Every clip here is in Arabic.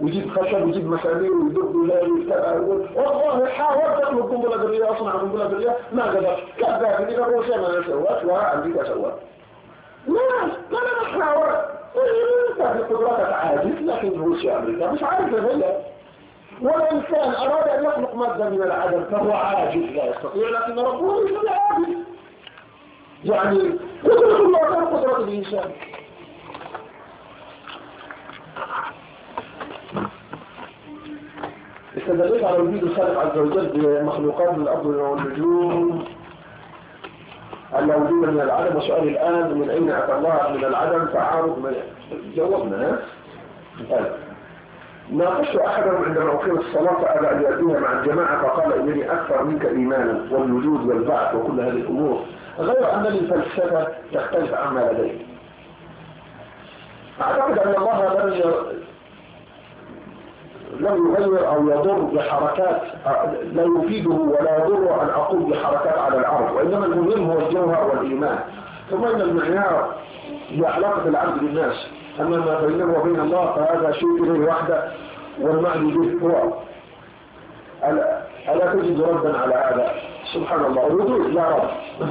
ويجيب خشب ويجيب مسامير ويدق والله حاولت اطلب قنبله ذريه، اصنع قنبله ذريه، ما قدرت. كذاب، اذا روسيا ما سوت وامريكا سوت. لا حاول. انت قدراتك عاجز، لكن روسيا امريكا مش عاجزه هي. والانسان اراد ان يخلق ماده من العدم فهو عاجز لا يستطيع، لكن ربه ليس بعاجز. يعني قدرة الله غير قدرة الانسان. استدلت على وجود الخالق عز وجل بمخلوقات من الارض والنجوم أن وجود من العدم، وسؤال الآن من أين أتى الله من العدم تعارض. جاوبنا. ناقشت أحدهم عندما أقيم الصلاة فأبى أن يأتيها مع الجماعة فقال إنني أكثر منك إيمانا والوجود والبعث وكل هذه الأمور، غير أن الفلسفة تختلف عما لديه. أعتقد أن الله لم يغير أو يضر بحركات، لا يفيده ولا يضر أن أقوم بحركات على الأرض، وإنما المهم هو الجوهر والإيمان. ثم إن المعيار هي علاقة العبد بالناس، أما ما بينه وبين الله فهذا شيء إليه وحده والمعنى به هو. ألا تجد ردا على هذا؟ سبحان الله، الوجود لا رب.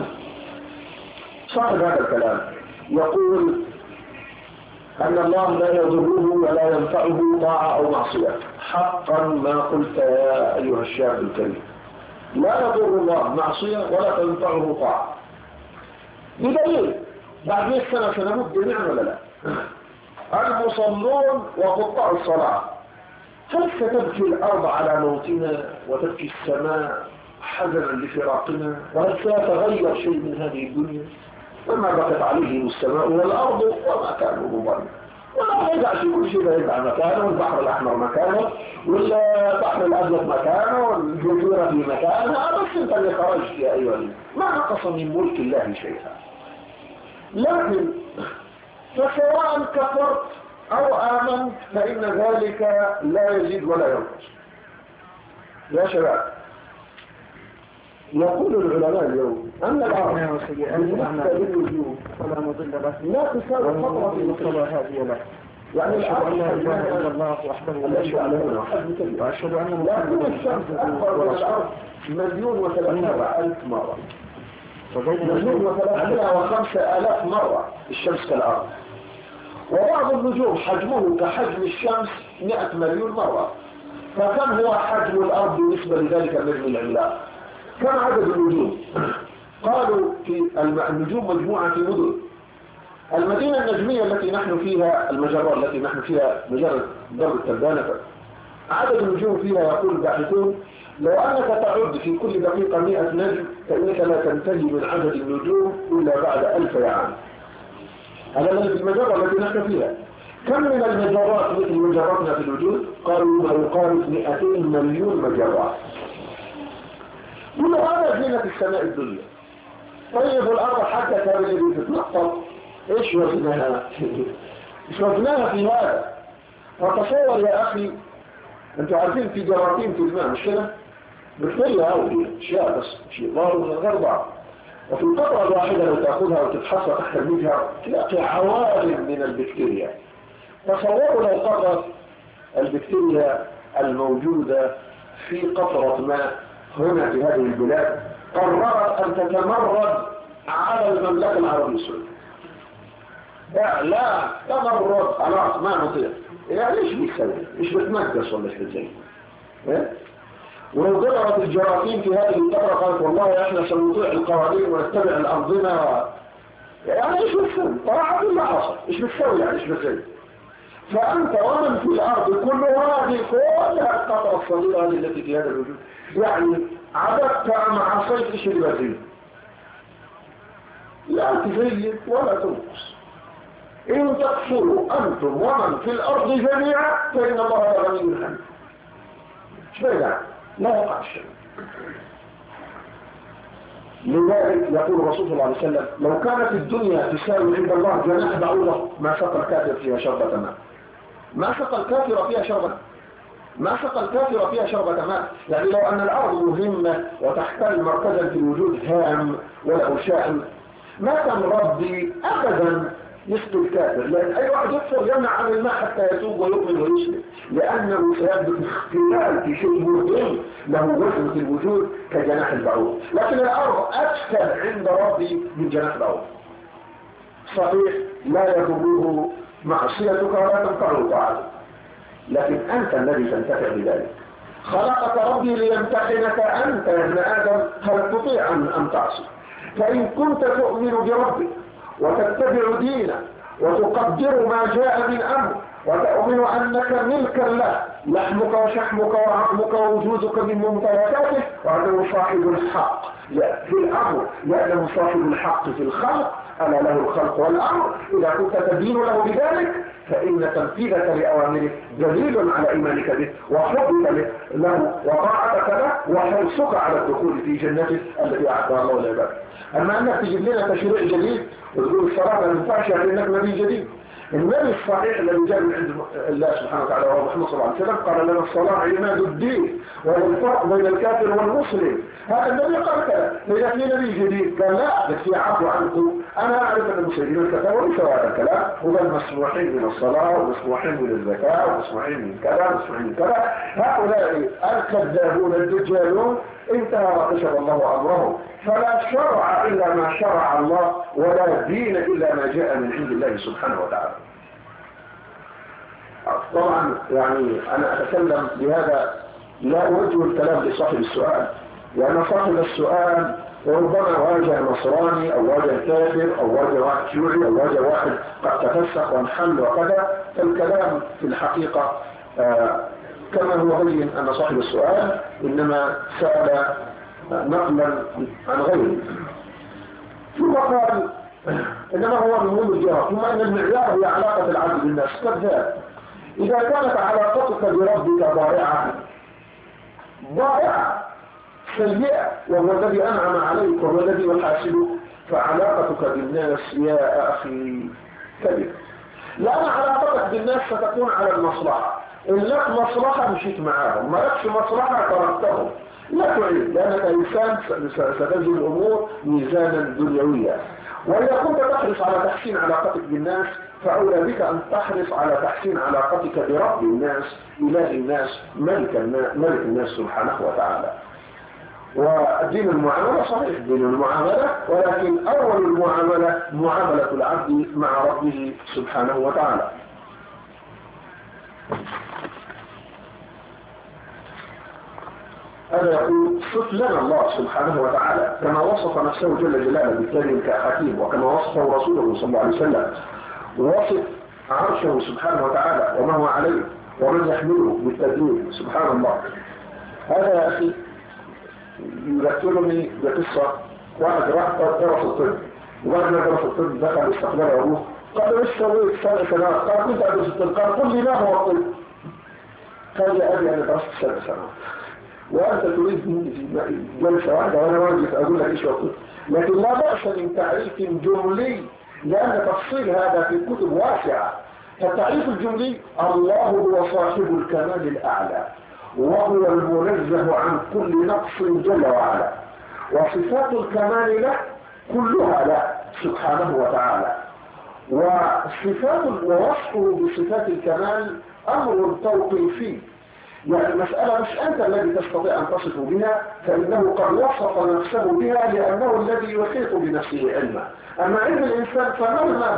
صاحب هذا الكلام يقول أن الله لا يضره ولا ينفعه طاعة أو معصية. حقا ما قلت يا أيها الشاب الكريم، لا يضر الله معصية ولا تنفعه طاعة. بدليل بعد 100 سنة سنموت جميعا ولا لا؟ المصلون وقطاع الصلاة، هل ستبكي الأرض على موتنا وتبكي السماء حزنا لفراقنا؟ وهل سيتغير شيء من هذه الدنيا؟ وما بقت عليهم السماء والأرض وما كانوا مضرين. ولا يدع في كل شيء، يدع مكانه، والبحر الأحمر مكانه، والبحر الأبيض مكانه، والجزيرة في مكانها. بس انت اللي خرجت يا أيها الناس، ما نقص من ملك الله شيئا. لكن فسواء كفرت أو آمنت فإن ذلك لا يزيد ولا ينقص. يا شباب، يقول العلماء اليوم أن الأرض بالنسبة للوجود فلا مضل له لا تساوي خطوة في مقتضى هذه له. يعني الأرض لا إله إلا الله وحده لا شريك له وأشهد أن محمدا الشمس أكبر من الأرض 1,300,000 مرة، 1,305,000 مرة الشمس كالأرض. وبعض النجوم حجمه كحجم الشمس 100 مليون مرة. فكم هو حجم الأرض بالنسبة لذلك النجم العملاق؟ كم عدد النجوم؟ قالوا في النجوم مجموعة في مدن. المدينة النجمية التي نحن فيها، المجرة التي نحن فيها، مجرة درب التبانة، عدد النجوم فيها يقول الباحثون لو أنك تعد في كل دقيقة 100 نجم فإنك لا تنتهي من عدد النجوم إلا بعد 1000 عام. هذا الذي في المجرة التي نحن فيها. كم من المجرات مثل مجراتنا في الوجود؟ قالوا ما يقارب 200 مليون مجرات. كل هذا زينة السماء الدنيا. طيب الأرض حتى كان الذي تتنقط إيش وزنها؟ إيش وزنها في هذا؟ فتصور يا أخي، أنتوا عارفين في جراثيم في الماء مش كده؟ بكتيريا أو أشياء بس شيء ظاهر من غير بعض. وفي القطرة الواحدة لو تأخذها وتتحصى تحت المجهر تلاقي عوالم من البكتيريا. تصوروا لو قطرت البكتيريا الموجودة في قطرة ماء هنا في هذه البلاد قررت أن تتمرد على المملكة العربية السعودية. لا تمرد، خلاص ما نطيق. يعني ايش بيسوي؟ ايش بتنقص ولا ايش بتسوي؟ ولو قدرت الجراثيم في هذه الفترة قالت والله احنا سنطيع القوانين ونتبع الأنظمة، يعني ايش بتسوي؟ طبعا ما حصل. ايش بتسوي يعني ايش بتسوي؟ فأنت ومن في الأرض كل هذه كلها القطرة الصغيرة هذه التي في هذا الوجود، يعني عددت مع عصيت ايش اللي بزيد؟ لا تزيد ولا تنقص. إن تكفروا أنتم ومن في الأرض جميعا فإن الله غني حميد. شبيدا لا يقع الشيء. لذلك يقول الرسول صلى الله عليه وسلم لو كانت الدنيا تساوي عند الله جناح بعوضة ما سقى الكافر فيها شربة ماء. ما سقى الكافر فيها شربة، ما سقى الكافر فيها شربة ماء. يعني لو أن الأرض مهمة وتحتل مركزا في الوجود هام ولا شأن ما كان ربي أبدا يسقي الكافر، لأن أي واحد يكفر يمنع عن الماء حتى يتوب ويؤمن ويسلم، لأنه سيثبت اختلال في شيء مهم له وزن في الوجود كجناح البعوض. لكن الأرض أثقل عند ربي من جناح البعوض. صحيح لا يضره معصيتك ولا تنفعه طاعتك، لكن أنت الذي تنتفع بذلك. خلقك ربي ليمتحنك أنت يا ابن آدم هل تطيع أم تعصي. فإن كنت تؤمن بربك وتتبع دينه وتقدر ما جاء من أمر وتؤمن أنك ملكا له، لحمك وشحمك وعظمك ووجودك من ممتلكاته، وأنه صاحب الحق في الأمر، لأنه صاحب الحق في الخلق، ألا له الخلق والأمر. إذا كنت تدين له بذلك فإن تنفيذك لأوامره دليل على إيمانك به وحبك له وطاعتك له وحرصك على الدخول في جنته التي أعطاها الله لعباده. أما أنك تجيب لنا تشريع جديد وتقول الصلاة ما ينفعش لأنك نبي جديد. النبي الصحيح الذي جاء من عند الله سبحانه وتعالى وهو محمد صلى الله عليه وسلم قال لنا الصلاة عماد الدين وهو الفرق بين الكافر والمسلم. هذا النبي قال كذا. فإذا في نبي جديد قال لا بس في عفو عنكم، أنا أعرف أن المسلمين كفروا وليس هذا الكلام، وبل مسموحين من الصلاة ومسموحين من الزكاة ومسموحين من كذا ومسموحين من كذا. هؤلاء الكذابون الدجالون انتهى وكشف الله أمرهم، فلا شرع إلا ما شرع الله ولا دين إلا ما جاء من عند الله سبحانه وتعالى. طبعا يعني أنا أتكلم بهذا لا أوجه الكلام لصاحب السؤال، لأن صاحب السؤال وربما واجه نصراني أو واجه كافر أو واجه واحد شيوعي أو واجه واحد قد تفسخ وانحل وكذا. فالكلام في الحقيقة كما هو بين أن صاحب السؤال إنما سأل نقلا عن غيره، ثم قال إنما هو مهم الجواب، ثم أن المعيار هي علاقة العبد بالناس كذاب. إذا كانت علاقتك بربك ضائعة سيئة وهو الذي أنعم عليك وهو الذي يحاسبك، فعلاقتك بالناس يا أخي كذب. لأن علاقتك بالناس ستكون على المصلحة، إن لك مصلحة مشيت معاهم، ما لكش مصلحة تركتهم، لا تعيد، لأنك إنسان ستجد الأمور ميزانا دنيويا. وإذا كنت تحرص على تحسين علاقتك بالناس فأولى بك أن تحرص على تحسين علاقتك برب الناس إله الناس ملك الناس سبحانه وتعالى. والدين المعاملة صحيح دين المعاملة، ولكن أول المعاملة معاملة العبد مع ربه سبحانه وتعالى. هذا يقول صف لنا الله سبحانه وتعالى كما وصف نفسه جل جلاله بالكريم كحكيم، وكما وصفه رسوله صلى الله عليه وسلم، ووصف عرشه سبحانه وتعالى وما هو عليه ومن يحمله بالتدريب سبحان الله. هذا يا أخي يذكرني بقصة واحد راح درس الطب، وبعد ما درس الطب دخل استقبال أبوه قال له ايش سويت 7 سنوات؟ قال كنت أدرس الطب. قال قل لي ما هو الطب؟ قال يا أبي أنا درست 7 سنوات وأنت تريد مني في جلسة واحدة وأنا واجب أقول لك إيش وقت. لكن لا بأس من تعريف جملي، لأن تفصيل هذا في كتب واسعة. فالتعريف الجملي الله هو صاحب الكمال الأعلى وهو المنزه عن كل نقص جل وعلا، وصفات الكمال له كلها له سبحانه وتعالى، وصفات ووصفه بصفات الكمال أمر توقيفي. يعني المسألة مش أنت الذي تستطيع أن تصف بها، فإنه قد وصف نفسه بها لأنه الذي يحيط بنفسه علما. أما علم الإنسان فمهما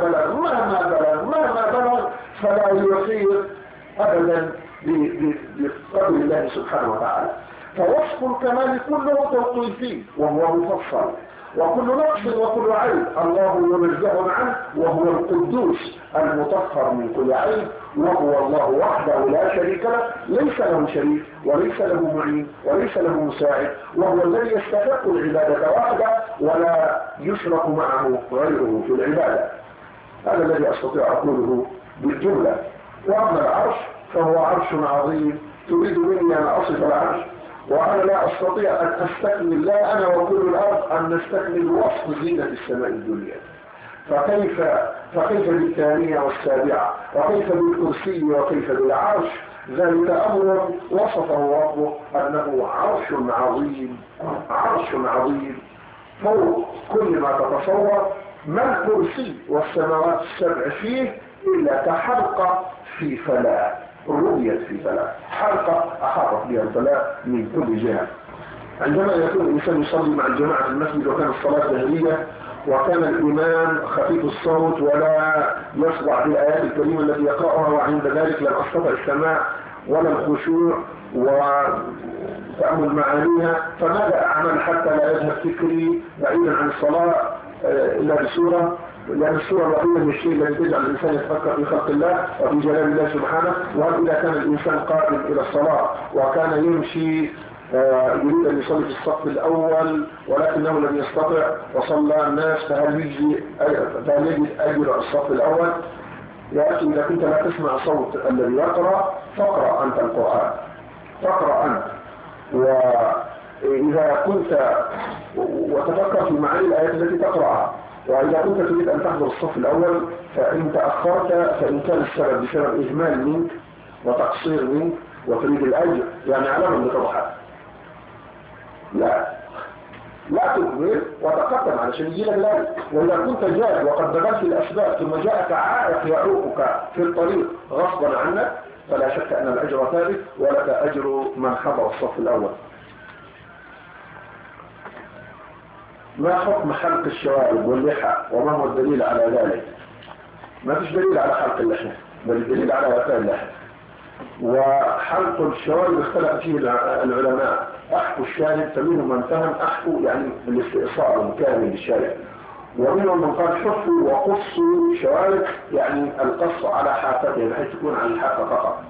بلغ فلا يحيط أبدا بقدر الله سبحانه وتعالى. فوصف الكمال كله توقيفي وهو مفصل، وكل نقص وكل عيب الله منزه عنه، وهو القدوس المطهر من كل عيب، وهو الله وحده لا شريك له، ليس له شريك وليس له معين وليس له مساعد، وهو الذي يستحق العبادة وحده ولا يشرك معه غيره في العبادة. هذا الذي أستطيع أقوله بالجملة. وأما العرش فهو عرش عظيم. تريد مني أن أصف العرش وأنا لا أستطيع أن أستكمل، لا أنا وكل الأرض أن نستكمل وصف زينة السماء الدنيا. فكيف بالثانية والسابعة، وكيف بالكرسي وكيف بالعرش؟ ذلك أمر وصفه ربه أنه عرش عظيم فوق كل ما تتصور، ما الكرسي والسماوات السبع فيه إلا كحلقة في فلاة، رؤيت في فلاة، حلقة أحاطت بها الفلاة من كل جهة. عندما يكون الإنسان يصلي مع الجماعة في المسجد وكان الصلاة جهرية وكان الإمام خفيف الصوت ولا يصدع بالآيات الكريمة التي يقرأها، وعند ذلك لم أستطع السماع ولا الخشوع وتأمل معانيها، فماذا أعمل حتى لا يذهب فكري بعيدا عن الصلاة إلا بسورة؟ لأن السورة الوحيدة من الشيء الذي تجعل الإنسان يتفكر في خلق الله وفي جلال الله سبحانه. وهل إذا كان الإنسان قادم إلى الصلاة وكان يمشي يريد أن يصلي في الصف الأول ولكنه لم يستطع وصلى الناس، فهل يجد أجر الصف الأول؟ يا أخي إذا كنت لا تسمع صوت الذي يقرأ فاقرأ أنت القرآن، فاقرأ أنت. وإذا كنت وتفكر في معاني الآيات التي تقرأها، وإذا كنت تريد أن تحضر الصف الأول فإن تأخرت فإن كان السبب بسبب إهمال منك وتقصير منك وتريد الأجر يعني علامة بتضحك، لا تكبر وتقدم علشان يجي لك ذلك. وإذا كنت جاد وقد بذلت الأسباب ثم جاءك عائق يعوقك في الطريق غصبا عنك فلا شك أن الأجر ثابت ولك أجر من حضر الصف الأول. ما حكم حلق الشوارب واللحى وما هو الدليل على ذلك؟ ما فيش دليل على حلق اللحى، بل الدليل على وفاء اللحى. وحلق الشوارب اختلف فيه العلماء، أحكوا الشارب، فمنهم من فهم أحكوا يعني الاستئصال الكامل للشارب، ومنهم من قال حفوا وقصوا الشوارب يعني القص على حافتها بحيث تكون على الحافة فقط.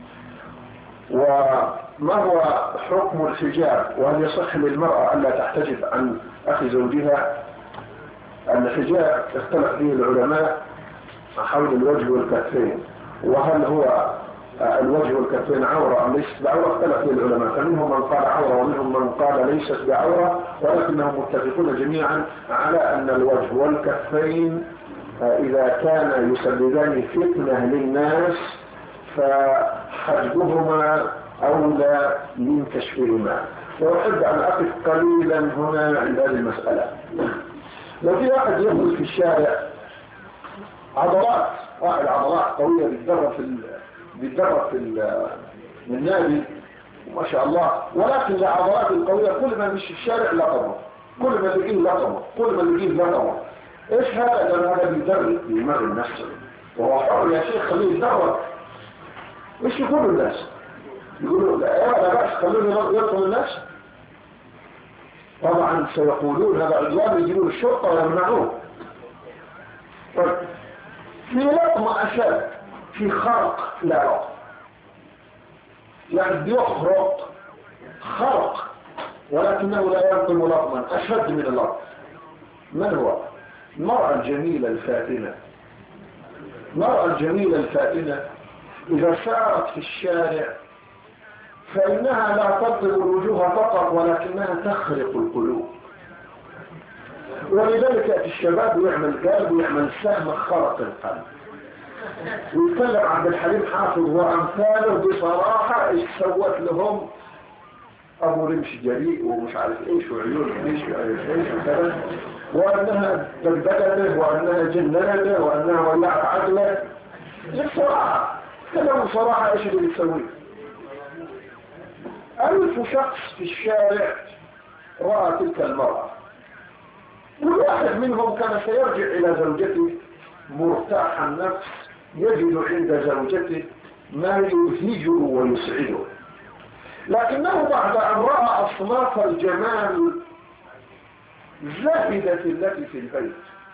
وما هو حكم الحجاب؟ وهل يصح للمرأة ألا تحتجب عن أخي زوجها؟ الحجاب اختلف فيه العلماء حول الوجه والكفين، وهل هو الوجه والكفين عورة أم ليست بعورة؟ اختلف فيه العلماء، فمنهم من قال عورة ومنهم من قال ليست بعورة، ولكنهم متفقون جميعا على أن الوجه والكفين إذا كان يسببان فتنة للناس فحجبهما أولى من كشفهما. وأحب أن أقف قليلا هنا عند هذه المسألة. لو في واحد يخرج في الشارع واحد عضلات قوية بيتدرب في النادي ما شاء الله، ولكن العضلات القوية كل ما مشي في الشارع لطمه، كل ما يجيه لطمه، كل ما يجيه لطمه. ايش هذا؟ لأن هذا بيمرن نفسه وهو حر يا شيخ، خليه يتدرب. ايش يقولوا الناس؟ يقولوا لا بأس خلوه يطلب الناس. طبعا سيقولون هذا عدوان، يجيبون الشرطة ويمنعوه. طيب في لطمة أشد، في خرق لا يعني بيخرق خرق ولكنه لا يلطم لطما أشد من اللطم. من هو؟ المرأة الجميلة الفاتنة. المرأة الجميلة الفاتنة إذا سارت في الشارع فإنها لا تضرب الوجوه فقط ولكنها تخرق القلوب، ولذلك يأتي الشباب ويعمل قلب ويعمل سهم خرق القلب. ويتكلم عبد الحليم حافظ وأمثاله بصراحة ايش سوت لهم أبو رمش جريء ومش عارف ايش وعيون ايش وعارف وكذا، وأنها دبدبته وأنها جننته وأنها ولعت عقله. بصراحة كلام صراحة ايش اللي بيسويه؟ 1000 شخص في الشارع رأى تلك المرأة، كل واحد منهم كان سيرجع إلى زوجته مرتاح النفس يجد عند زوجته ما يبهجه ويسعده، لكنه بعد أن رأى أصناف الجمال زهدت التي في البيت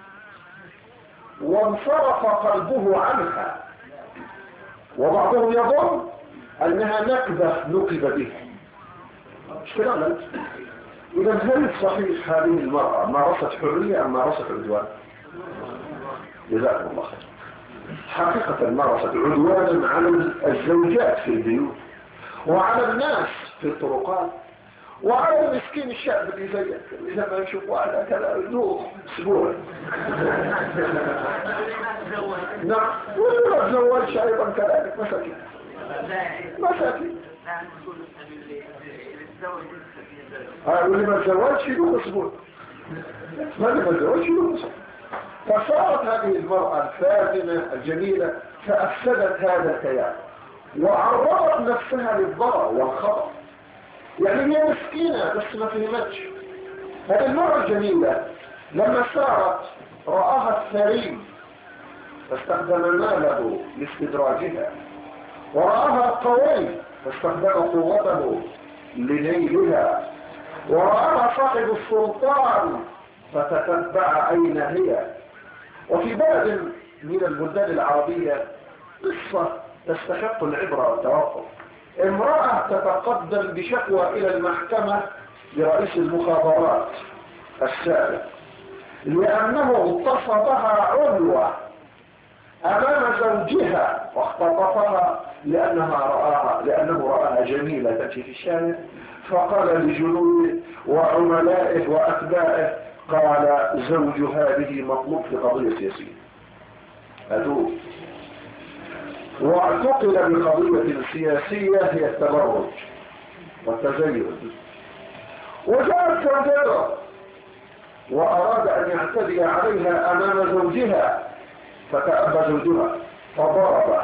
وانصرف قلبه عنها، وبعضهم يظن أنها نكبة نكب به. مش كده؟ إذا هل صحيح هذه المرأة مارست حرية أم مارست عدوان؟ جزاكم الله خير. حقيقة مارست عدوانا على الزوجات في البيوت وعلى الناس في الطرقات وعلى المسكين الشاب اللي زيك إذا ما يشوف واحد كذا يدوخ أسبوع. نعم، واللي ما تزوجش أيضا كذلك مساكين. واللي ما تزوجش يدوخ أسبوع. ما اللي ما تزوجش يدوخ أسبوع. فصارت هذه المرأة الفاتنة الجميلة فأفسدت هذا الكيان وعرضت نفسها للضرر والخطر. يعني هي مسكينة بس ما فهمتش. هذه المرأة الجميلة لما سارت رآها الثري فاستخدم ماله لاستدراجها، ورآها القوي فاستخدم قوته لنيلها، ورآها صاحب السلطان فتتبع أين هي. وفي بلد من البلدان العربية قصة تستحق العبرة والتوقف. امرأة تتقدم بشكوى إلى المحكمة لرئيس المخابرات السابق لأنه اغتصبها عنوة أمام زوجها واختطفها لأنه رآها جميلة تمشي في الشارع، فقال لجنوده وعملائه وأتباعه قال زوج هذه مطلوب في قضية سياسية أدوب، واعتقل بقضية سياسية هي التبرج والتزين. وجاءت زوجته وأراد أن يعتدي عليها أمام زوجها فتأبى زوجها فضرب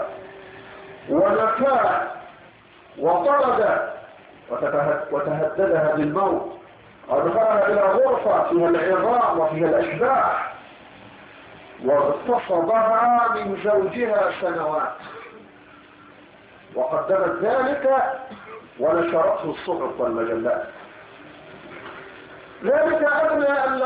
ونفاه وطرد وتهددها بالموت، أدخلها إلى غرفة فيها العظام وفيها الأشباح واغتصبها من زوجها سنوات، وقدمت ذلك ونشرته الصحف والمجلات. ذلك أدنى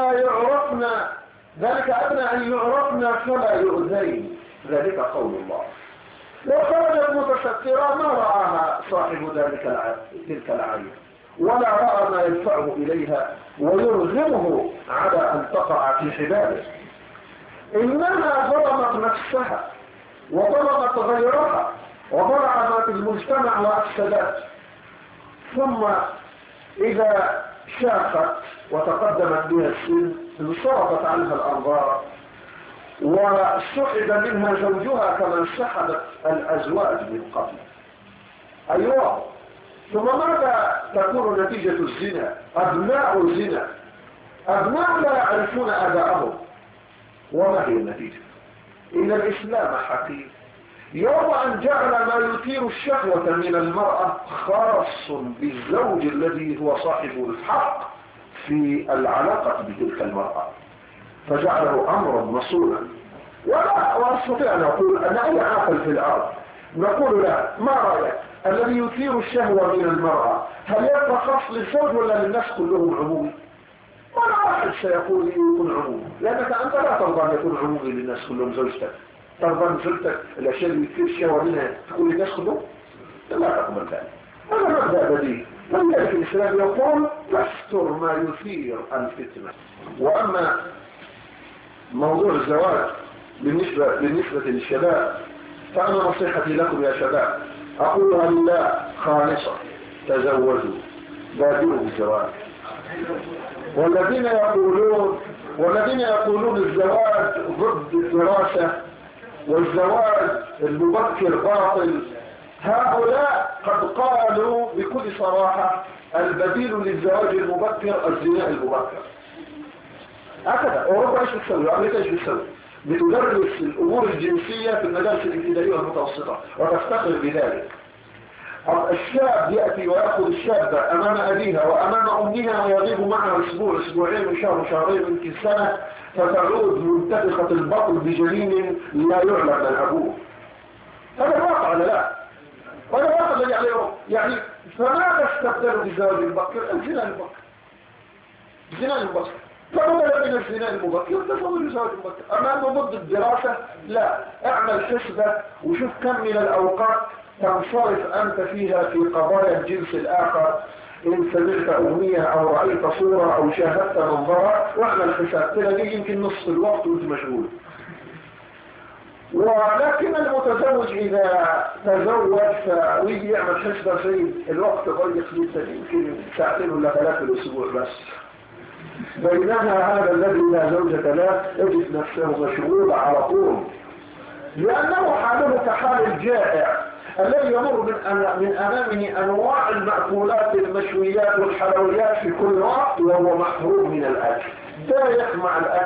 أن يعرفنا فلا يؤذين، ذلك قول الله. لو خرجت متسترة ما رآها صاحب تلك العين ولا رأى ما يدفعه إليها ويرغمه على أن تقع في حباله، إنما ظلمت نفسها وظلمت غيرها وظلمت المجتمع وأفسدت. ثم إذا شاقت وتقدمت بها السن انصرفت عنها الأنظار وسحب منها زوجها كما سحبت الأزواج من قبل. أيوة. ثم ماذا تكون نتيجة الزنا؟ أبناء الزنا، أبناء لا يعرفون آباءهم. وما هي النتيجة؟ إن الإسلام حكيم يوم أن جعل ما يثير الشهوة من المرأة خاص بالزوج الذي هو صاحب الحق في العلاقة بتلك المرأة، فجعله أمرا مصونا. ولا أستطيع أن أقول أن أي عاقل في الأرض نقول لا، ما رأيك الذي يثير الشهوة من المرأة هل يبقى خاص للزوج ولا للناس كلهم عمومي؟ ولا واحد سيقول يكون عمومي، لأنك أنت لا ترضى أن يكون عمومي للناس كلهم. زوجتك ترضى أن زوجتك الأشياء اللي يثير الشهوة منها تقول للناس كلهم؟ لا تقبل ذلك. هذا مبدأ بديهي. ولذلك الإسلام يقول تستر ما يثير الفتنة. وأما موضوع الزواج بالنسبة للشباب فأنا نصيحتي لكم يا شباب أقولها لله خالصة: تزوجوا، بادروا بالزواج. والذين يقولون الزواج ضد الدراسة والزواج المبكر باطل، هؤلاء قد قالوا بكل صراحة البديل للزواج المبكر الزنا المبكر. هكذا أوروبا ايش بتسوي؟ أمريكا ايش بتسوي؟ بتدرس الأمور الجنسية في المدارس الابتدائية والمتوسطة وتفتخر بذلك. الشاب يأتي ويأخذ الشابة أمام أبيها وأمام أمها ويغيب معها أسبوع أسبوعين وشهر وشهرين يمكن سنة، فتعود منتفخة البطن بجنين لا يعلم من أبوه. هذا واقع ولا لا؟ وهذا واقع الذي عليه. يعني فماذا استبدلوا بالزواج المبكر؟ الزنا المبكر. الزنا المبكر. فبدل من الزنا المبكر تزوج الزواج المبكر. أما أنه ضد الدراسة لا، اعمل حسبة وشوف كم من الأوقات تنصرف أنت فيها في قضايا الجنس الآخر، إن سمعت أغنية أو رأيت صورة أو شاهدت منظرة واعمل حساب تلاقي يمكن نصف الوقت وانت مشغول. ولكن المتزوج إذا تزوج ويجي يعمل حسبة في الوقت ضيق جدا، يمكن ساعتين ولا 3 الأسبوع بس. بينما هذا الذي لا زوجة له يجد نفسه مشغول على طول، لأنه حاله كحال الجائع الذي يمر من أمامه أنواع المأكولات المشويات والحلويات في كل وقت وهو محروم من الأكل. دايق مع الأكل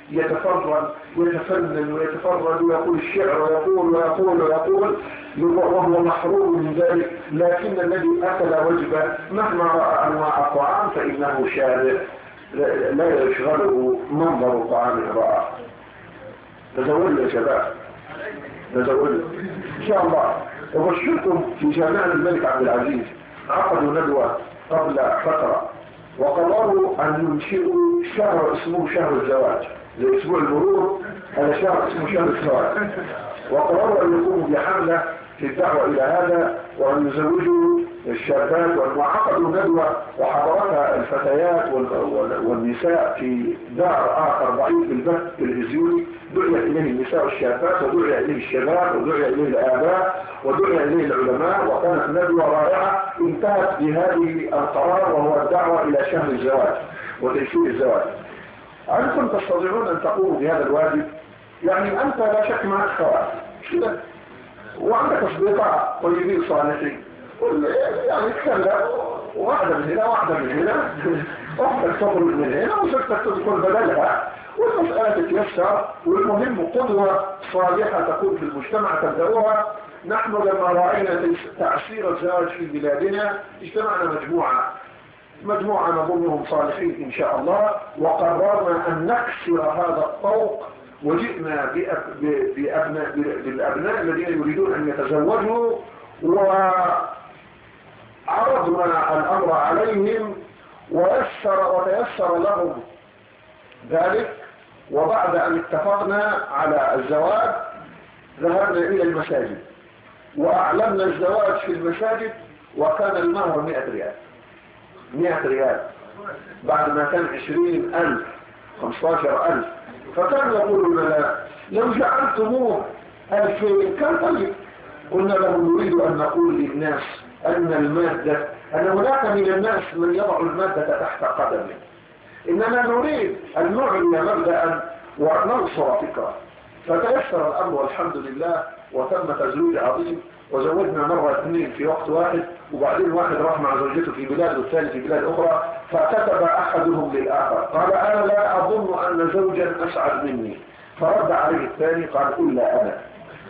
يتفنن ويتفرد ويقول الشعر ويقول وهو محروم من ذلك، لكن الذي أكل وجبه مهما رأى أنواع الطعام فإنه شارع لا يشغله منظر الطعام رأى. تزولوا يا شباب، تزولوا إن شاء الله. أبشركم في جامعة الملك عبد العزيز عقدوا ندوة قبل فترة، وقرروا أن ينشئوا شهر اسمه شهر الزواج، لأسبوع المرور هذا شهر اسمه شهر الزواج، وقرروا أن يقوموا بحملة في الدعوة إلى هذا وأن يزوجوا الشابات، وعقدوا ندوة وحضرتها الفتيات والنساء في دار آخر ضعيف بالبث التلفزيوني، دعي إليه النساء والشابات ودعي إليه الشباب ودعي إليه الآباء ودعي إليه العلماء، وكانت ندوة رائعة انتهت بهذه القرار وهو الدعوة إلى شهر الزواج وتيسير الزواج. أنتم تستطيعون أن تقوموا بهذا الواجب؟ يعني أنت لا شك معك خوات كده وعندك أصدقاء طيبين صالحين، يعني تكلم واحدة من هنا واحدة من هنا، واحدة تخرج من هنا وزوجتك تدخل بدلها والمسألة تتيسر، والمهم قدوة صالحة تكون في المجتمع تبدأوها. نحن لما رأينا تأثير الزواج في بلادنا اجتمعنا مجموعة نظنهم صالحين إن شاء الله، وقررنا أن نكسر هذا الطوق، وجئنا بالأبناء الذين يريدون أن يتزوجوا وعرضنا الأمر عليهم وتيسر لهم ذلك. وبعد أن اتفقنا على الزواج ذهبنا إلى المساجد وأعلمنا الزواج في المساجد، وكان المهر 100 ريال 100 ريال بعد ما كان 20,000 15,000. فكان يقول لنا لو جعلتموه 2000 كان طيب. قلنا لهم نريد أن نقول للناس أن هناك من الناس من يضع المادة تحت قدمه، إننا نريد أن نعلن مبدأ وننصر فكرة. فتيسر الأمر والحمد لله، وتم تزويج عظيم، وزوجنا مرة 2 في وقت واحد، وبعدين واحد راح مع زوجته في بلاد والثاني في بلاد أخرى، فكتب أحدهم للآخر قال أنا لا أظن أن زوجا أسعد مني، فرد عليه الثاني قال إلا أنا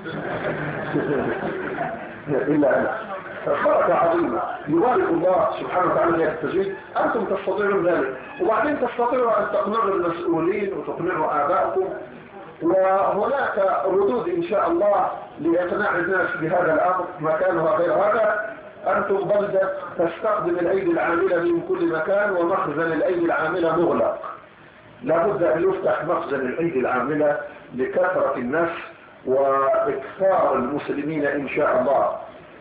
إلا أنا. فالبركة عظيمة، يبارك الله سبحانه وتعالى في التزويج. أنتم تستطيعون ذلك، وبعدين تستطيعوا أن تقنعوا المسؤولين وتقنعوا آبائكم، وهناك ردود إن شاء الله لإقناع الناس بهذا الأمر مكانها غير هذا. أنتم بلدة تستخدم الأيدي العاملة من كل مكان، ومخزن الأيدي العاملة مغلق، لابد أن يفتح مخزن الأيدي العاملة لكثرة الناس وإكثار المسلمين إن شاء الله.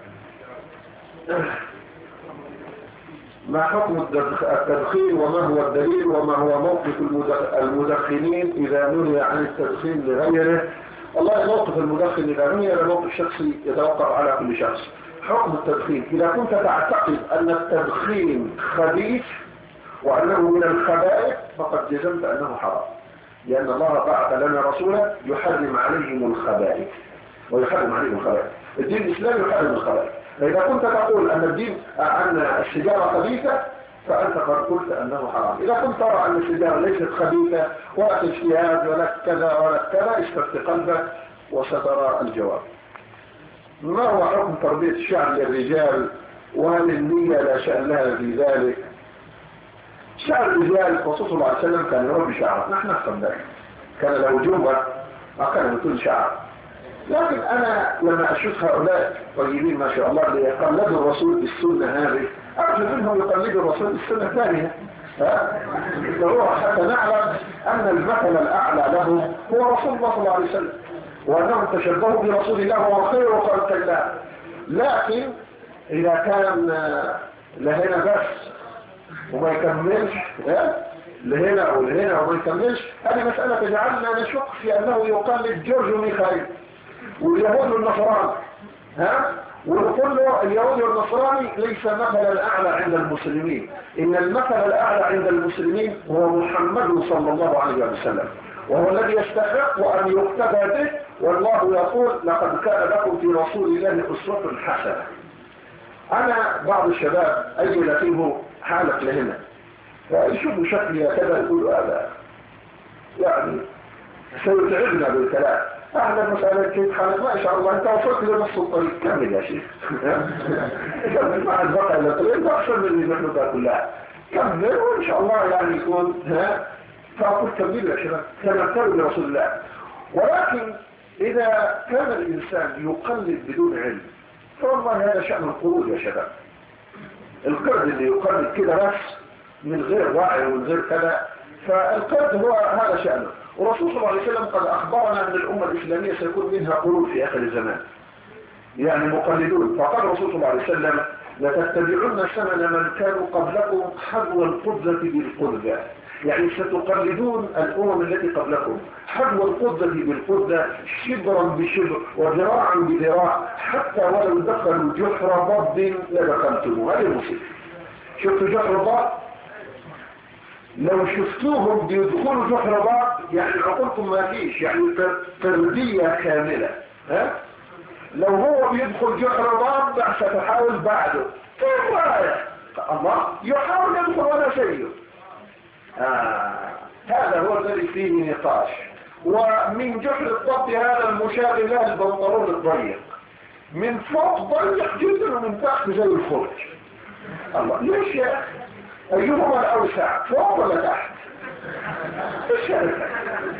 ما حكم التدخين، وما هو الدليل، وما هو موقف المدخنين إذا نهي عن التدخين لغيره؟ والله موقف المدخن إذا نهي موقف شخصي يتوقف على كل شخص. حكم التدخين، إذا كنت تعتقد أن التدخين خبيث وأنه من الخبائث فقد جزمت أنه حرام، لأن الله بعث لنا رسولا يحرم عليهم الخبائث ويحرم عليهم الخبائث. الدين الإسلامي يحرم الخبائث. فإذا كنت تقول أن السجارة خبيثة فأنت قد قلت أنه حرام. إذا كنت ترى أن السجارة ليست خبيثة ولا اجتهاد ولا كذا ولا كذا، استفت قلبك وسترى الجواب. ما هو حكم تربية الشعر للرجال، وهل النية لا شأن لها في ذلك؟ شعر الرجال الرسول صلى الله عليه وسلم كان يربي شعره، نحن نفهم ذلك، كان له جوبة ما كان يطول شعر. لكن أنا لما أشوف هؤلاء طيبين ما شاء الله اللي يقلدوا الرسول بالسنة هذه، أرجو منهم يقلدوا الرسول بالسنة الثانية، حتى نعلم أن المثل الأعلى لهم هو رسول الله صلى الله عليه وسلم، وأنهم تشبهوا برسول الله وهو خير خلق الله. لكن إذا كان لهنا بس وما يكملش لهنا ولهنا وما يكملش، هذه مسألة تجعلنا نشك في أنه يقلد جورج وميخائيل واليهود والنصراني، ويقول له اليهود والنصراني ليس مثل الأعلى عند المسلمين، إن المثل الأعلى عند المسلمين هو محمد صلى الله عليه وسلم، وهو الذي يستحق أن يقتدى به. والله يقول لقد كان لكم في رسول الله أسوة حسنة. أنا بعض الشباب أي لكنه حالك لهنا فيشوفوا شكلي كذا يقولوا هذا يعني سيتعبنا بالكلام. احنا مسألة كيف حالك؟ ما شاء الله انت وصلت لنص الطريق، كمل يا شيخ. كمل مع البقى الطريق، انت احسن من اللي نحن ذا كلها. كمل وان شاء الله يعني يكون فأقول كمل يا شباب، سنعتبر لرسول الله. ولكن اذا كان الانسان يقلد بدون علم فوالله هذا شأن القرود يا شباب. القرد اللي يقلد كده بس من غير وعي ومن غير كذا، فالقرد هو هذا شأنه. ورسول صلى الله عليه وسلم قد أخبرنا أن الأمة الإسلامية سيكون منها قرود في آخر الزمان، يعني مقلدون. فقال الرسول صلى الله عليه وسلم لتتبعون سنن من كانوا قبلكم حذو القدة بالقدة، يعني ستقلدون الأمم التي قبلكم حذو القدة بالقدة، شبرا بشبر وذراعا بذراع، حتى ولو دخلوا جحر ضب لدخلتموه. هذه المصيبة. شفتوا جحر ضب؟ لو شفتوهم بيدخلوا جحر ضب يعني عقولكم ما فيش، يعني تربية كاملة. لو هو بيدخل جحر ضب ستحاول بعده. كيف رأيك؟ الله يحاول يدخل ولا شيء. هذا هو الذي فيه نقاش. ومن جحر الضب هذا المشابه له البنطلون الضيق، من فوق ضيق جدا ومن تحت زي الفرج. الله ليش يا اخي؟ ايهما الاوسع، فوق ولا تحت؟ ايش هذا؟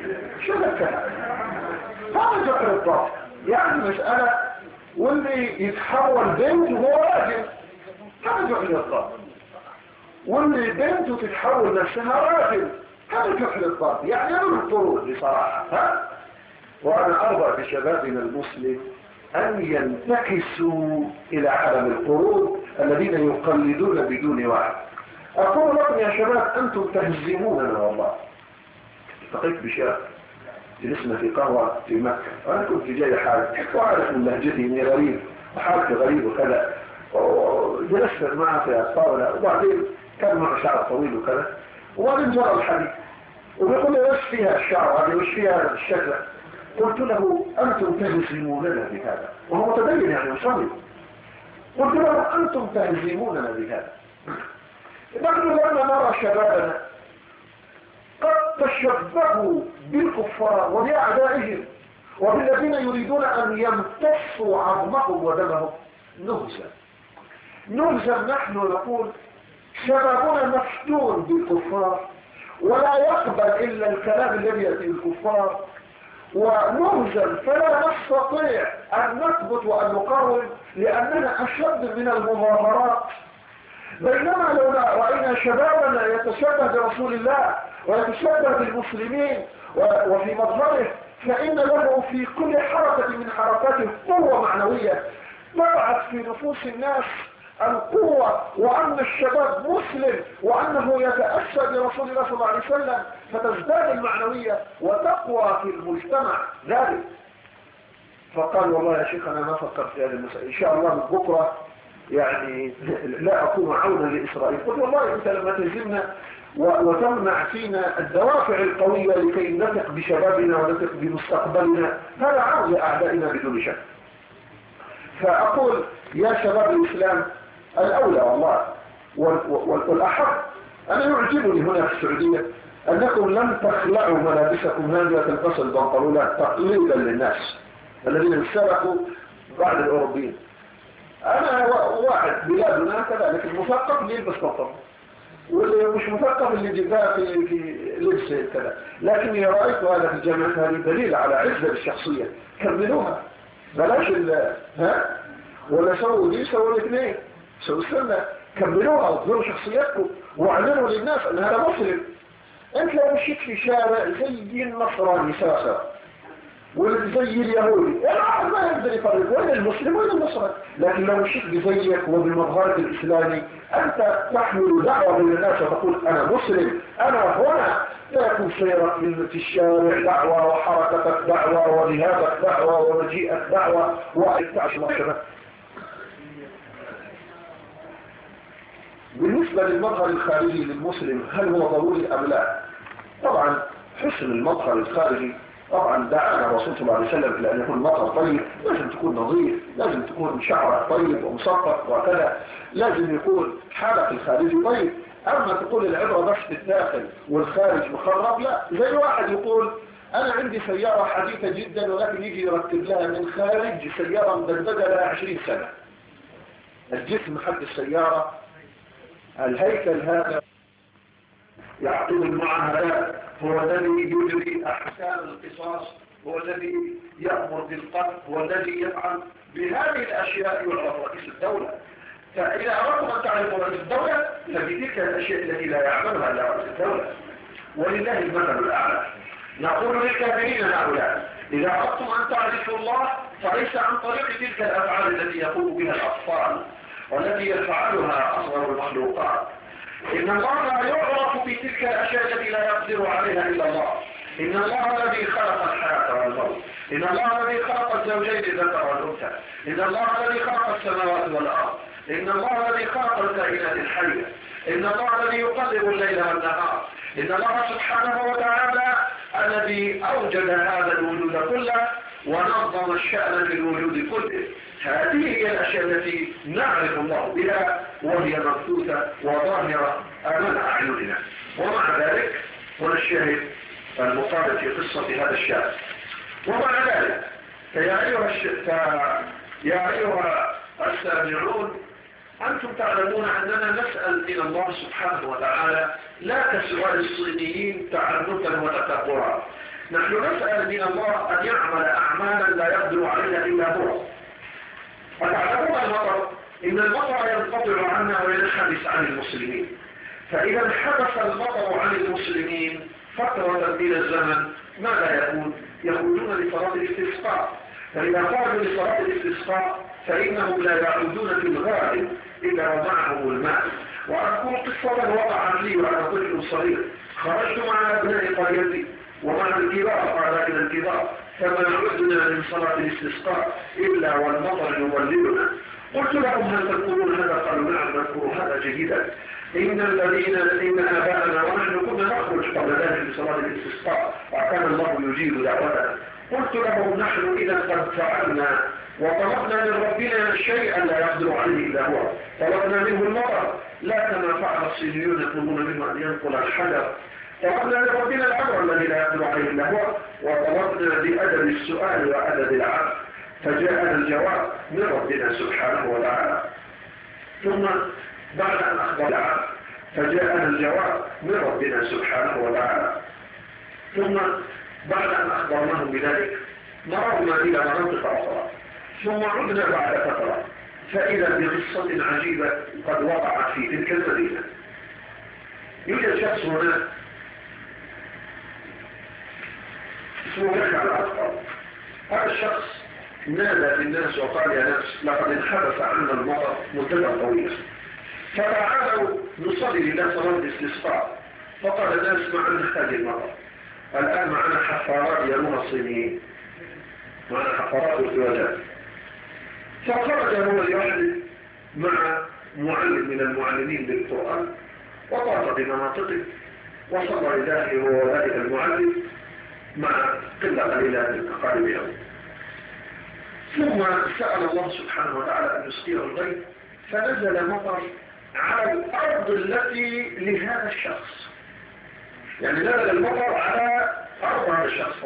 هذا جحر الضب، يعني مسألة واللي يتحول بنت وهو راجل، هذا جحر الضب. واللي بنته تتحول نفسها راجل، هذا جحر الضب. يعني هذا الطرود بصراحة. وأنا أرضى بشبابنا المسلم أن ينتكسوا إلى عالم القرود الذين يقلدون بدون وعي. أقول لكم يا شباب أنتم تهزموننا والله. التقيت بشاب جلسنا في قهوة في مكة، وأنا كنت جاي حالي وعارف من لهجتي إني غريب وحالتي غريب وكذا، وجلست معه في الطاولة، وبعدين كان معه شعر طويل وكذا، وبعدين جرى الحديث وبيقول لي وش فيها الشعر هذه، وش فيها الشكل؟ قلت له أنتم تهزموننا بهذا، وهو متدين يعني مصلي. قلت له أنتم تهزموننا بهذا. نحن لما نرى شبابنا قد تشبهوا بالكفار وبأعدائهم وبالذين يريدون أن يمتصوا عظمهم ودمهم، نهزم نحن نقول شبابنا مفتون بالكفار ولا يقبل إلا الكلام الذي يأتي بالكفار، ونهزم فلا نستطيع أن نثبت وأن نقاوم لأننا أشد من المظاهرات. بينما لو رأينا شبابنا يتشبه برسول الله ويتشبه بالمسلمين وفي مظهره، فإن له في كل حركة من حركاته قوة معنوية تبعث في نفوس الناس القوة، وأن الشباب مسلم وأنه يتأسى برسول الله صلى الله عليه وسلم، فتزداد المعنوية وتقوى في المجتمع ذلك. فقال والله يا شيخ أنا ما فكرت في هذه المسألة، إن شاء الله من بكرة يعني لا أكون عونا لإسرائيل. قلت والله أنت لما تهزمنا وتمنع فينا الدوافع القوية لكي نثق بشبابنا ونثق بمستقبلنا، هذا عرض لأعدائنا بدون شك. فأقول يا شباب الإسلام الأولى والله والأحق، أنا يعجبني هنا في السعودية أنكم لم تخلعوا ملابسكم هذه تلبسوا البنطلونات تقليدا للناس الذين سبقوا بعد الأوروبيين. أنا واحد بلادنا كذلك المثقف اللي يلبس بنطلون، واللي مش مثقف اللي جباه في لبس كذا. لكني رأيت هذا في الجامعة، هذه دليل على عزة الشخصية. كملوها، بلاش ولا سووا دي، سووا الاثنين، سووا السنة. كملوها واظهروا شخصياتكم واعلنوا للناس ان هذا مسلم. انت لو مشيت في شارع زي النصراني ساسا ولا زي اليهودي الواحد ما يقدر يفرق وين المسلم وين النصراني، لكن لو مشيت بزيك وبالمظهر الاسلامي انت تحمل دعوه بين الناس وتقول انا مسلم، انا هنا تكون سيرك في الشارع دعوه، وحركتك دعوه، وذهابك دعوه، ومجيئك دعوه، وإتعش مشرف. بالنسبة للمظهر الخارجي للمسلم هل هو ضروري أم لا؟ طبعا حسن المظهر الخارجي طبعا دعانا الرسول صلى الله عليه وسلم إلى أن يكون المظهر طيب، لازم تكون نظيف، لازم تكون شعرك طيب ومصفر وكذا، لازم يكون حالك الخارجي طيب. أما تقول العبرة بس بالداخل والخارج مخرب، لا. زي واحد يقول أنا عندي سيارة حديثة جدا ولكن يجي يركب لها من خارج سيارة مدبجة لها 20 سنة. الجسم حق السيارة، الهيكل هذا يعقد المعاهدات، هو الذي يجري أحكام القصاص، هو الذي يأمر بالقتل، هو الذي يفعل بهذه الأشياء يعرف رئيس الدولة. فإذا أردتم أن تعرفوا رئيس الدولة فبتلك الأشياء التي لا يعملها إلا رئيس الدولة، ولله المثل الأعلى. نقول للكافرين هؤلاء إذا أردتم أن تعرفوا الله فليس عن طريق تلك الأفعال التي يقوم بها الأطفال والتي يفعلها أصغر المخلوقات. إن الله لا يعرف بتلك الأشياء التي لا يقدر عليها إلا الله. إن الله الذي خلق الحياة والموت، إن الله الذي خلق الزوجين الذكر والأنثى، إن الله الذي خلق السماوات والأرض، إن الله الذي خلق الكائنات الحية، إن الله الذي يقلب الليل والنهار، إن الله سبحانه وتعالى الذي أوجد هذا الوجود كله ونظم الشأن في الوجود كله. هذه هي الأشياء التي نعرف الله بها وهي مبثوثة وظاهرة أمام أعيننا. ومع ذلك هنا الشاهد المقابل في قصة هذا الشأن. ومع ذلك يا أيها السامعون، أنتم تعلمون أننا نسأل من الله سبحانه وتعالى لا كسؤال الصينيين تعنتا وتكبرا. نحن نسأل من الله أن يعمل أعمالا لا يقدر عليها إلا هو. فتعلمون المطر، إن المطر ينقطع عنا وينحبس عن المسلمين. فإذا انحبس المطر عن المسلمين فترة من الزمن ماذا يكون؟ يخرجون لصلاة الاستسقاء. فإذا خرجوا لصلاة الاستسقاء فإنهم لا يعودون في الغالب إلا ومعهم الماء. وأذكر قصة وقعت لي وأنا طفل صغير، خرجت مع أبناء قريتي ومع الكبار قال إلى الكبار، فما عدنا من صلاة الاستسقاء إلا والمطر يظللنا. قلت لهم هل تذكرون هذا؟ قالوا نعم نذكر هذا جيدا. إن آباءنا ونحن كنا نخرج قبل ذلك لصلاة الاستسقاء وكان الله يجيب دعوتنا. قلت لهم نحن إذا قد فعلنا وطلبنا من ربنا شيئا لا يقدر عليه إلا هو، طلبنا منه المطر لا كما فعل الصينيون يطلبون منه أن ينقل الحجر. طلبنا من ربنا الأمر الذي لا يقدر عليه إلا هو، وطلبنا بأدب السؤال وأدب العرض، فجاءنا الجواب من ربنا سبحانه وتعالى. ثم بعد أن أخبر العرض فجاءنا الجواب من ربنا سبحانه وتعالى. ثم بعد أن أخبرناهم بذلك مررنا إلى مناطق أخرى، ثم عدنا بعد فترة فإذا بقصة عجيبة قد وقعت في تلك المدينة. يوجد شخص هناك اسمه يحيى الأصغر. هذا الشخص نادى للناس وقال يا ناس لقد انحبس عنا المطر مدة طويلة، فتعالوا نصلي لله صلاة الاستسقاء. فقال الناس ما نحتاج المطر، الآن معنا حفارات يروها الصينيين، معنا حفارات وزواجات. فخرج هو لوحده مع معلم من المعلمين بالقرآن وطاف بمناطقه وصلى لله هو ذلك المعلم مع قلة قليلة من أقارب يوم. ثم سأل الله سبحانه وتعالى أن يسقيه الغيث فنزل مطر على الأرض التي لهذا الشخص، يعني نزل المطر على أرض هذا الشخص.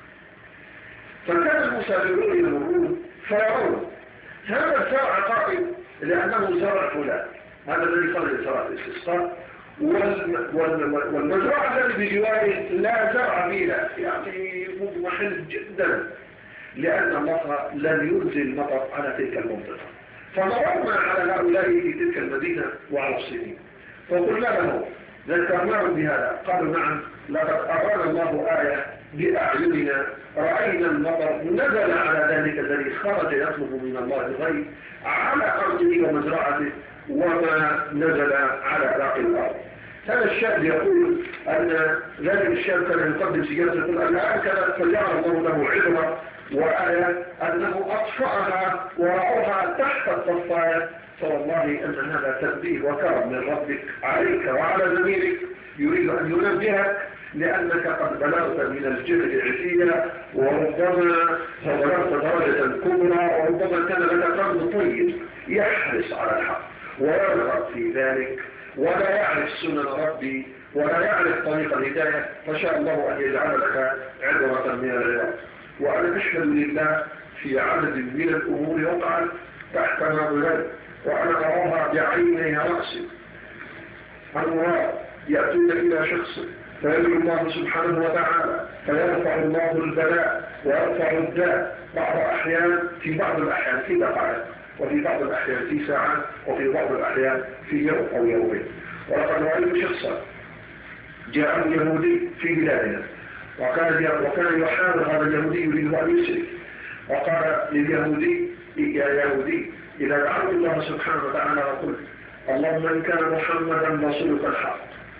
فكان المسافرون يمرون فيرون هذا الزرع قائم لأنه زرع فلان، هذا الذي صلى صلاة الاستسقاء، والمزرعة التي بجواره لا زرع فيها، يعني مضمحل جدا لأن الله لم ينزل المطر على تلك المنطقة. فمررنا على هؤلاء في تلك المدينة وعلى الصينيين فقلنا لهم ذكرناهم بهذا، قالوا نعم لقد أرانا الله آية بأعيننا، رأينا المطر نزل على ذلك الذي خرج يطلب من الله الغيث على أرضه ومزرعته وما نزل على باقي الأرض. هذا الشاب يقول أن ذلك الشاب كان يقدم سيارة يقول الآن كانت فجعل الله له عبرة وآية أنه أطفأها ورأوها تحت الطفاية. فوالله أن هذا تنبيه وكرم من ربك عليك وعلى زميلك، يريد أن ينبهك لأنك قد بلغت من الجهل عتية وربما بلغت درجة كبرى وربما كان لك قلب طيب يحرص على الحق. ويرغب في ذلك ولا يعرف سنن ربي ولا يعرف طريق الهداية، فشاء الله أن يجعل لك عبرة من العبر. وأنا أشهد لله في عدد من الأمور وقعت تحت ناظرين وأنا أراها بعينيها رأسي. أنوار يأتون إلى شخص فيدعو الله سبحانه وتعالى فيرفع الله البلاء ويرفع الداء في بعض الأحيان في دقائق، وفي بعض الأحيان في ساعات، وفي بعض الأحيان في يوم أو يومين. ولقد رأيت شخصا جاء يهودي في بلادنا وكان يحاول هذا اليهودي يريد أن يشرك، وقال لليهودي: يا يهودي إذا دعوت الله سبحانه وتعالى وقلت اللهم إن كان محمدا رسولك الحق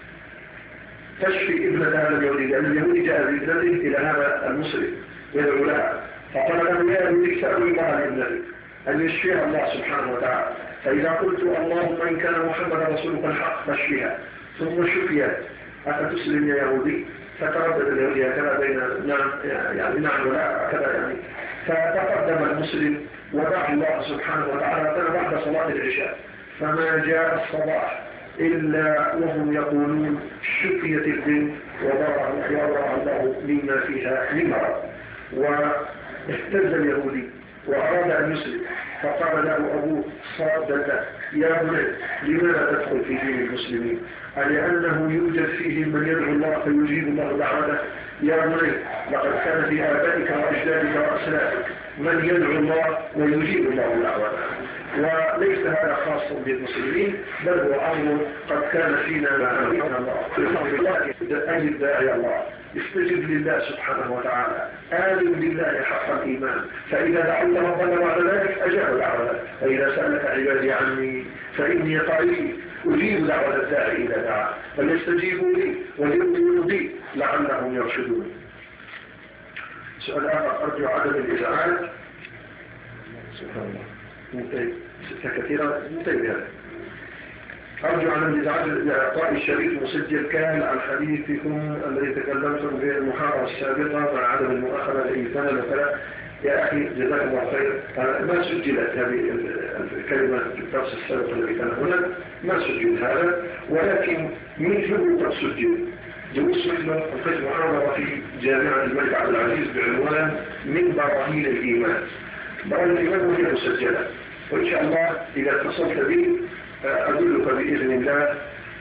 تشفي ابنة هذا اليهودي، لأن اليهودي جاء بابنته إلى هذا المسلم يدعو لها، فقال له: يا يهودي سأل الله لابنتك أن يشفيها الله سبحانه وتعالى، فإذا قلت اللهم إن كان محمدا رسولك الحق فاشفيها ثم شفيت أفتسلم يا يهودي؟ فتردد اليهودي هكذا بين نعم ولا هكذا يعني. فتقدم المسلم ودعا الله سبحانه وتعالى. كان بعد صلاة العشاء، فما جاء الصباح إلا وهم يقولون شفيت البنت وضرع الله مما فيها من مرض. واهتز اليهودي وأراد أن يسلم، فقال له أبوه صادة: يا بني لماذا تدخل في دين المسلمين؟ لأنه يوجد فيهم من يدعو الله فيجيب الله دعوته. يا بني لقد كان في آبائك وأجدادك وأسلافك من يدعو الله ويجيب الله دعوته، وليس هذا خاص بالمسلمين، بل هو أمر قد كان فينا ما أمرنا الله. أجب داعي الله، استجب لله سبحانه وتعالى، آمن بالله حق الإيمان، فإذا دعوت ربنا بعد ذلك أجاب دعوته. فإذا سألك عبادي عني فإني قريب أجيب دعوة الداعي إذا دعا، فليستجيبوا لي وليؤمنوا بي لعلهم يرشدون. سؤال آخر: أرجو عدم الإزعاج. سبحان الله، كثيرا منتهي هذا. أرجو عن الإزعاج لإعطاء الشريف مسجل كامل عن حديثكم الذي تكلمتم في المحاضرة السابقة مع عدم المؤاخذة لأي سنة مثلا. يا أخي جزاك الله خير، ما سجلت هذه الكلمة في الدرس السابق الذي كان هنا، ما سجل هذا، ولكن مثله قد سجل. دروس مثله القسم محاضرة في جامعة الملك عبد العزيز بعنوان من براهين الإيمان. براهين الإيمان وهي مسجلة، وإن شاء الله إذا اتصلت بي أدلك بإذن الله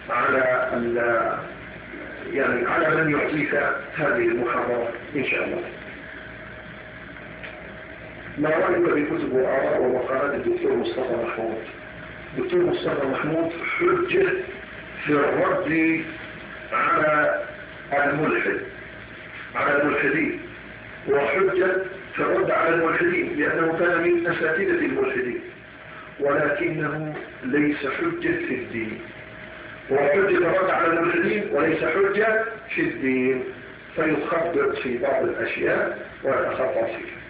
على من يعطيك هذه المحاضرة إن شاء الله. ما رأيك بكتب وآراء ومقالات الدكتور مصطفى محمود؟ الدكتور مصطفى محمود حجة في الرد على الملحدين، وحجة في الرد على الملحدين لأنه كان من أساتذة الملحدين، ولكنه ليس حجة في الدين. وحجة الرد على الملحدين وليس حجة في الدين، فيخبط في بعض الأشياء ويتخطى فيها.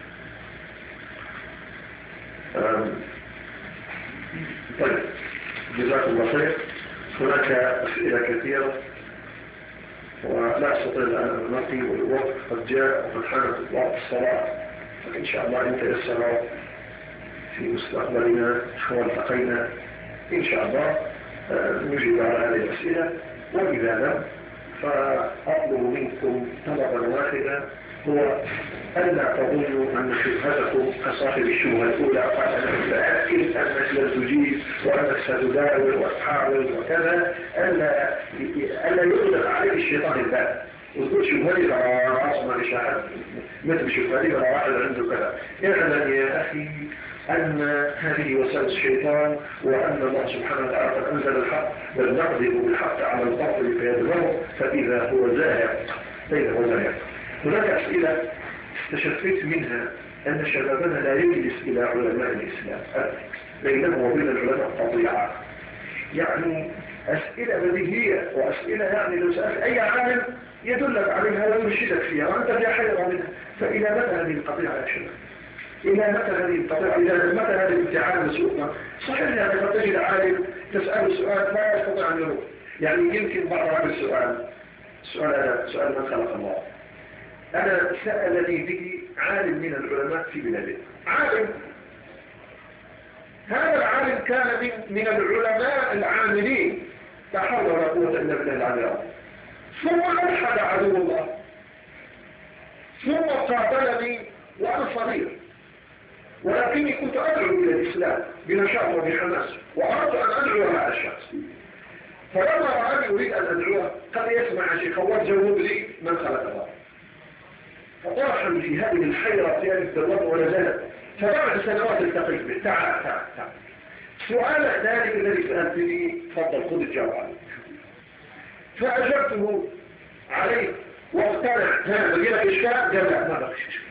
طيب، جزاك الله خير. هناك أسئلة كثيرة ولا أستطيع الآن أن نلقي، والوقت قد جاء وقد حانت وقت الصلاة، فإن شاء الله إن تيسر في مستقبلنا والتقينا إن شاء الله نجيب على هذه الأسئلة. وإذا لم فأطلب منكم طلبا واحدا، هو ألا تظنوا أن شبهتكم كصاحب الشبهة الأولى قال أنا متأكد أنك لن تجيب وأنك ستداول وتحاول وكذا، ألا يغلق عليك الشيطان الباب وتقول شبهتي فراس ما لشاهد مثل شبهتي فلا واحد عنده كذا. اعلم يا أخي أن هذه وسائل الشيطان، وأن الله سبحانه وتعالى قد أنزل الحق، بل نقذف بالحق على الباطل فيدمره فإذا هو زاهق. هناك أسئلة استشفيت منها أن شبابنا لا يجلس إلى علماء الإسلام، بينهم وبين العلماء قطيعة، يعني أسئلة بديهية وأسئلة يعني لو سألت أي عالم يدلك عليها ويرشدك فيها وأنت في حيرة منها. فإلى متى هذه القطيعة يا شباب؟ إلى متى هذه القطيعة؟ إلى متى هذه الابتعاد بسوقنا؟ صحيح يعني قد تجد عالم تسأل سؤال لا يستطيع أن يرد، يعني يمكن بعض هذا سؤال من خلق الله. أنا سألني به عالم من العلماء في بلادنا، عالم هذا العالم كان من العلماء العاملين، لا حول ولا قوة إلا بالله العلي العظيم. ثم ألحد عدو الله، ثم قابلني وأنا صغير، ولكني كنت أدعو إلى الإسلام بنشاط وبحماس، وأردت أن أدعو هذا الشخص. فلما رأني أريد أن أدعوه قد يسمع شيء خوات جواب لي من خلق الله، فطرحني في هذه الحيرة في هذه الدوام ولا زالت. فبعد سنوات التقيت به، تعال تعال تعال، سؤال ذلك الذي سألتني تفضل خذ الجواب عليه. فأجبته عليه واقتنع. بقي لك إشكال؟ قال لا ما بقيش إشكال.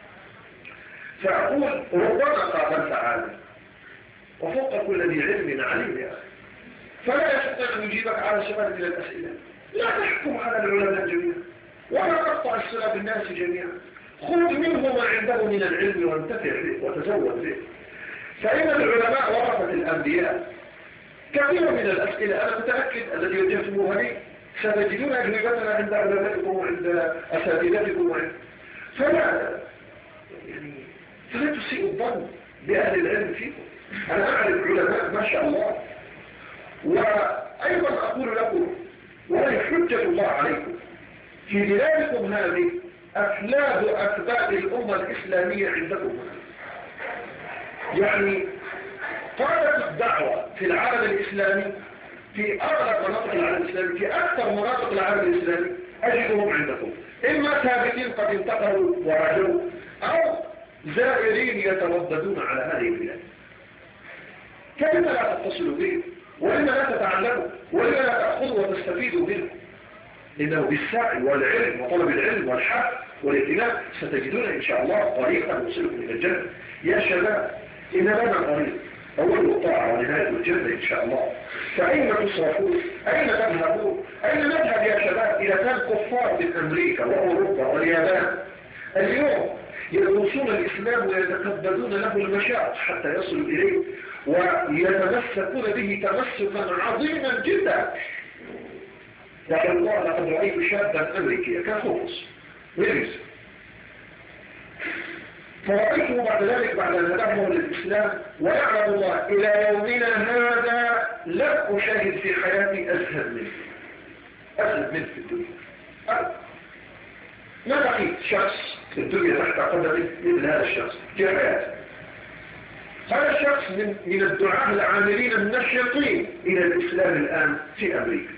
فأقول ربما قابلت عالم وفوق كل ذي علم عليم يا أخي، فلا يستطيع أن يجيبك على سؤال من الأسئلة. لا تحكم على العلماء جميعا ولا تقطع الصلة بالناس جميعا، خذ منه ما عنده من العلم وانتفع به وتزود به. فإن العلماء ورثة الأنبياء. كثير من الأسئلة أنا متأكد الذي وجهتموها لي ستجدون أجوبتنا عند علمائكم وعند أساتذتكم فلا تسيء الظن بأهل العلم فيكم. أنا أعرف علماء ما شاء الله. وأيضا أقول لكم وهي حجة الله عليكم في بلادكم هذه أفلاد أسباب الأمة الإسلامية عندكم. يعني قادة الدعوة في العالم الإسلامي في أغلب مناطق العالم الإسلامي، في أكثر مناطق العالم الإسلامي أجدهم عندكم، إما ثابتين قد انتقلوا ورجوا أو زائرين يترددون على هذه البلاد. كيف لا تتصلوا به وإلا لا تتعلموا وإلا لا تأخذوا وتستفيدوا منه؟ إنه بالسعي والعلم وطلب العلم والحق والاهتمام ستجدون إن شاء الله طريقا يوصلكم إلى الجنة. يا شباب إن لنا طريق أول الطاعة ونهاية الجنة إن شاء الله. فأين تصرفون؟ أين تذهبون؟ أين نذهب يا شباب إذا كان كفار من أمريكا وأوروبا واليابان اليوم يدرسون الإسلام ويتكبدون له المشاعر حتى يصلوا إليه ويتمسكون به تمسكا عظيما جدا. لكن الله لقد رأيت شابا أمريكيا كخوص ويرس، فرأيته بعد ذلك بعد أن هداه للإسلام ويعلم الله إلى يومنا هذا لم أشاهد في حياتي أزهد منه في الدنيا. ما لقيت شخص في الدنيا تحت قدمي مثل هذا الشخص في حياتي. هذا الشخص من الدعاة العاملين النشطين إلى الإسلام الآن في أمريكا.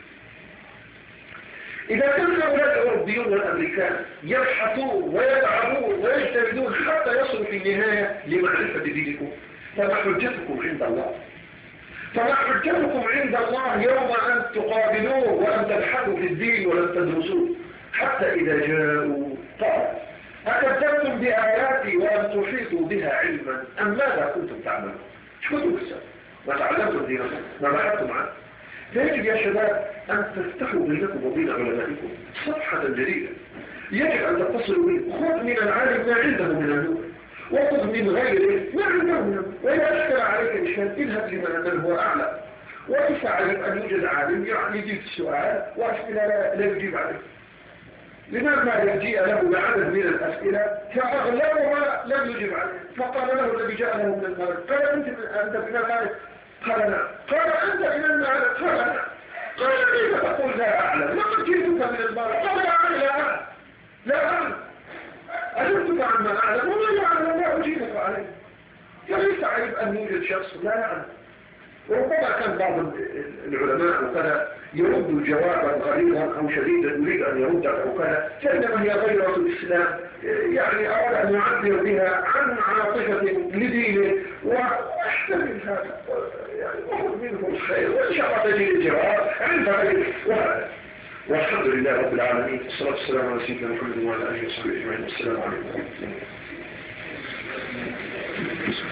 إذا كان هؤلاء الأوروبيون والأمريكان يبحثون ويدعمون ويجتهدون حتى يصلوا في النهاية لمعرفة دينكم، فما حجتكم عند الله؟ فما حجتكم عند الله يوم أن تقابلوه وأن تبحثوا في الدين ولم تدرسوه؟ حتى إذا جاءوا قال أكذبتم بآياتي ولم تحيطوا بها علما أم ماذا كنتم تعملون؟ شو كنتم تسألوا؟ ما تعلمتم دينكم؟ ما بحثتم عنه؟ فيجب يا شباب أن تفتحوا بينكم وبين علمائكم صفحة جديدة. يجب أن تتصلوا به. خذ من العالم ما عنده من النور وخذ من غيره ما عنده من النور. وإذا أشكل عليك إشكال اذهب لمن هو أعلم وتسعى أن يوجد عالم يجيب السؤال وأسئلة لا يجيب عليه. لماذا يجيء له بعدد من الأسئلة فأغلبها لم يجب عليه؟ فقال له الذي جاء له من المغرب قال أنت من المغرب؟ قال نعم. قال أنت من المغرب؟ قال نعم. قال كيف تقول لا أعلم؟ لقد جئتك من المغرب. قال لا أعلم أجبتك عما أعلم وما لا أعلم لا أجيبك عليه. فليس عيب أن يوجد شخص لا يعلم. وربما كان بعض العلماء وكذا يرد جوابا غليظا أو شديدا يريد أن يرد أو كذا، فإنما هي غيرة الإسلام، يعني أراد أن يعبر بها عن عاطفة لدينه واحتمل هذا يعني وخذ منه الخير وإن شاء الله تجد الجواب عند غيره. والحمد لله رب العالمين والصلاة والسلام على سيدنا محمد وعلى آله وصحبه أجمعين. والسلام عليكم ورحمة الله.